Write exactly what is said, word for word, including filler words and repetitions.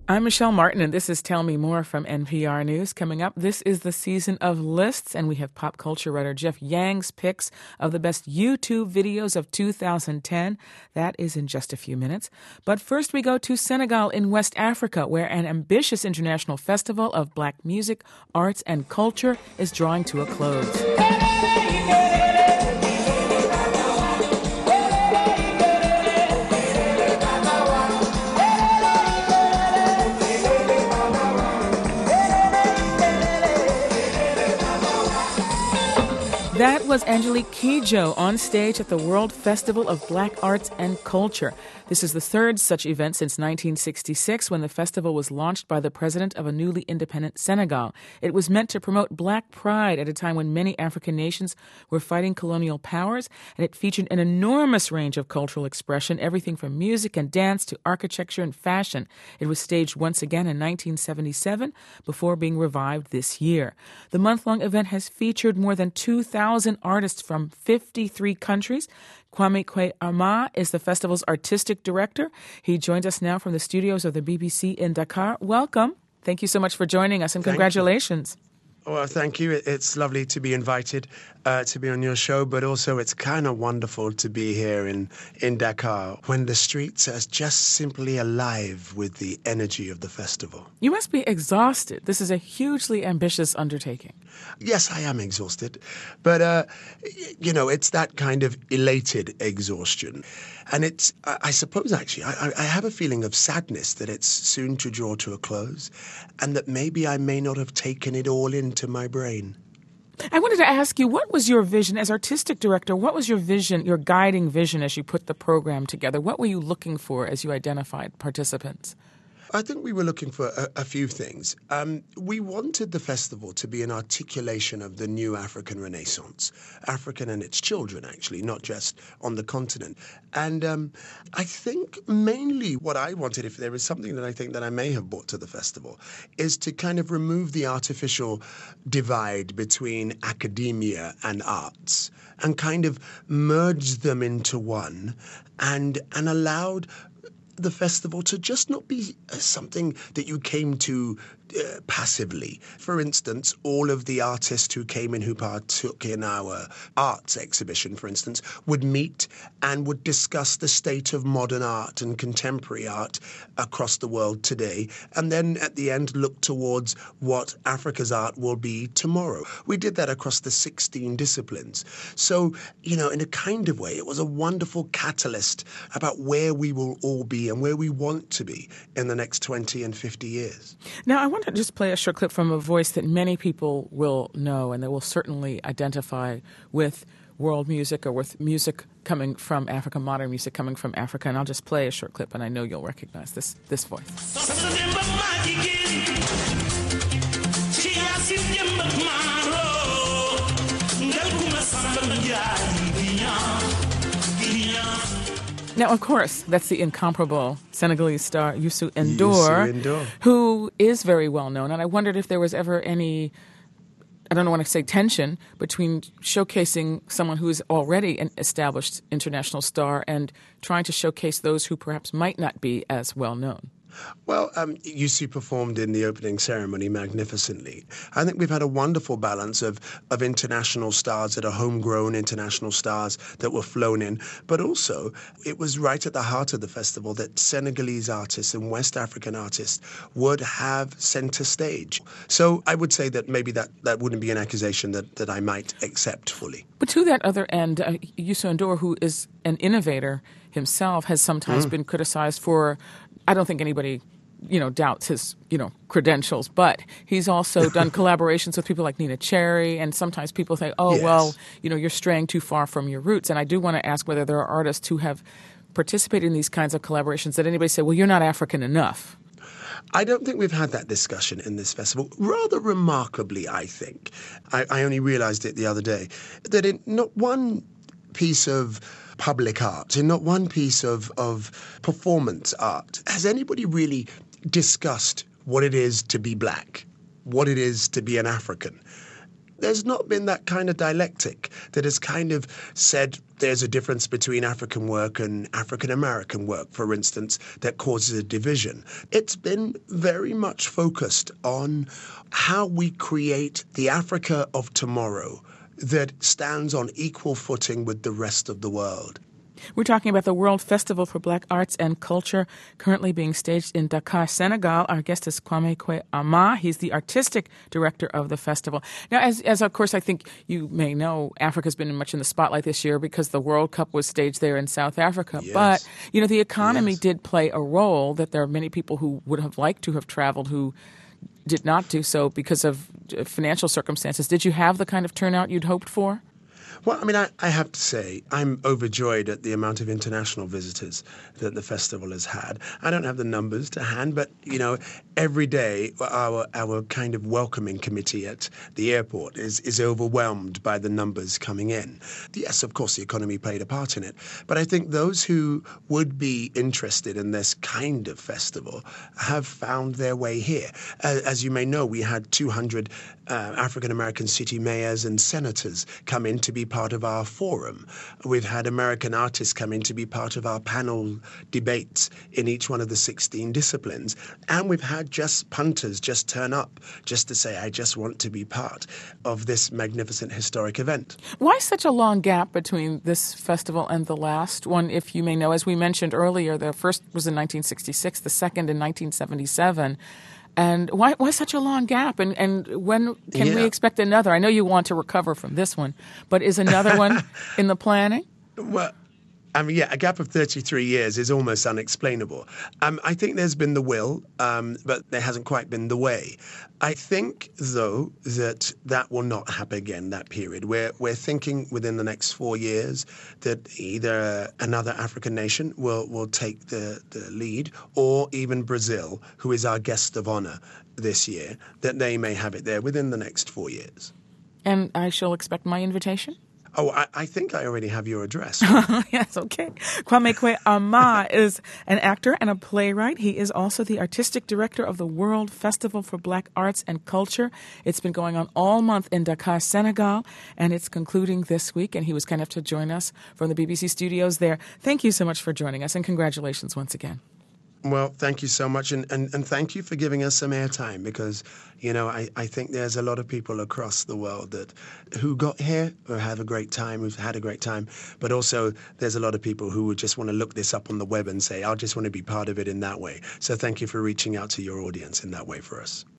I'm Michelle Martin, and this is Tell Me More from N P R News. Coming up, this is the season of lists, and we have pop culture writer Jeff Yang's picks of the best YouTube videos of two thousand ten. That is in just a few minutes. But first, we go to Senegal in West Africa, where an ambitious international festival of black music, arts, and culture is drawing to a close. That was Angelique Kidjo on stage at the World Festival of Black Arts and Culture. This is the third such event since nineteen sixty-six, when the festival was launched by the president of a newly independent Senegal. It was meant to promote black pride at a time when many African nations were fighting colonial powers, and it featured an enormous range of cultural expression, everything from music and dance to architecture and fashion. It was staged once again in nineteen seventy-seven before being revived this year. The month-long event has featured more than two thousand artists from fifty-three countries. Kwame Kwei-Armah is the festival's artistic director. He joins us now from the studios of the B B C in Dakar. Welcome. Thank you so much for joining us, and Thank congratulations. You. Well, thank you. It's lovely to be invited uh, to be on your show, but also it's kind of wonderful to be here in, in Dakar when the streets are just simply alive with the energy of the festival. You must be exhausted. This is a hugely ambitious undertaking. Yes, I am exhausted, but, uh, you know, it's that kind of elated exhaustion. And it's, I suppose, actually, I, I have a feeling of sadness that it's soon to draw to a close and that maybe I may not have taken it all into my brain. I wanted to ask you, what was your vision as artistic director? What was your vision, your guiding vision as you put the program together? What were you looking for as you identified participants? I think we were looking for a, a few things. Um, we wanted the festival to be an articulation of the new African Renaissance, African and its children, actually, not just on the continent. And um, I think mainly what I wanted, if there is something that I think that I may have brought to the festival, is to kind of remove the artificial divide between academia and arts and kind of merge them into one and, and allowed the festival to just not be something that you came to uh, passively. For instance, all of the artists who came in who partook in our arts exhibition, for instance, would meet and would discuss the state of modern art and contemporary art across the world today, and then at the end look towards what Africa's art will be tomorrow. We did that across the sixteen disciplines. So, you know, in a kind of way, it was a wonderful catalyst about where we will all be and where we want to be in the next twenty and fifty years. Now, I want to just play a short clip from a voice that many people will know and they will certainly identify with world music or with music coming from Africa, modern music coming from Africa. And I'll just play a short clip, and I know you'll recognize this, this voice. Now, of course, that's the incomparable Senegalese star Youssou N'Dour, Youssou N'Dour, who is very well known. And I wondered if there was ever any, I don't want to say tension, between showcasing someone who is already an established international star and trying to showcase those who perhaps might not be as well known. Well, um, Youssou performed in the opening ceremony magnificently. I think we've had a wonderful balance of, of international stars that are homegrown, international stars that were flown in, but also it was right at the heart of the festival that Senegalese artists and West African artists would have center stage. So I would say that maybe that, that wouldn't be an accusation that, that I might accept fully. But to that other end, uh, Youssou N'Dour, who is an innovator himself, has sometimes mm. been criticized for, I don't think anybody, you know, doubts his, you know, credentials, but he's also done collaborations with people like Nina Cherry, and sometimes people think, oh, yes. well, you know, you're straying too far from your roots. And I do want to ask whether there are artists who have participated in these kinds of collaborations that anybody say, well, you're not African enough. I don't think we've had that discussion in this festival. Rather remarkably, I think, I, I only realized it the other day, that in not one piece of public art, in not one piece of, of performance art, has anybody really discussed what it is to be black, what it is to be an African. there's not been that kind of dialectic that has kind of said there's a difference between African work and African American work, for instance, that causes a division. It's been very much focused on how we create the Africa of tomorrow that stands on equal footing with the rest of the world. We're talking about the World Festival for Black Arts and Culture, currently being staged in Dakar, Senegal. Our guest is Kwame Kwei-Armah. He's the artistic director of the festival. Now, as, as of course, I think you may know, Africa's been much in the spotlight this year because the World Cup was staged there in South Africa. Yes. But, you know, the economy Yes. did play a role, that there are many people who would have liked to have traveled who did not do so because of financial circumstances. Did you have the kind of turnout you'd hoped for? Well, I mean, I, I have to say, I'm overjoyed at the amount of international visitors that the festival has had. I don't have the numbers to hand, but, you know, every day our our kind of welcoming committee at the airport is, is overwhelmed by the numbers coming in. Yes, of course, the economy played a part in it, but I think those who would be interested in this kind of festival have found their way here. As, as you may know, we had two hundred uh, African-American city mayors and senators come in to be part of our forum. We've had American artists come in to be part of our panel debates in each one of the sixteen disciplines. And we've had just punters just turn up just to say, I just want to be part of this magnificent historic event. Why such a long gap between this festival and the last one, if you may know? As we mentioned earlier, the first was in nineteen sixty-six, the second in nineteen seventy-seven. And why why such a long gap? And and when can yeah. we expect another? I know you want to recover from this one, but is another one in the planning? Well, I mean, yeah, a gap of thirty-three years is almost unexplainable. Um, I think there's been the will, um, but there hasn't quite been the way. I think, though, that that will not happen again, that period. We're, we're thinking within the next four years that either another African nation will, will take the, the lead, or even Brazil, who is our guest of honor this year, that they may have it there within the next four years. And I shall expect my invitation? Oh, I, I think I already have your address. Yes, okay. Kwame Kwei-Armah is an actor and a playwright. He is also the artistic director of the World Festival for Black Arts and Culture. It's been going on all month in Dakar, Senegal, and it's concluding this week, and he was kind enough to join us from the B B C studios there. Thank you so much for joining us, and congratulations once again. Well, thank you so much, and, and, and thank you for giving us some airtime, because, you know, I, I think there's a lot of people across the world that who got here or have a great time, who've had a great time, but also there's a lot of people who would just want to look this up on the web and say, I just want to be part of it in that way. So thank you for reaching out to your audience in that way for us.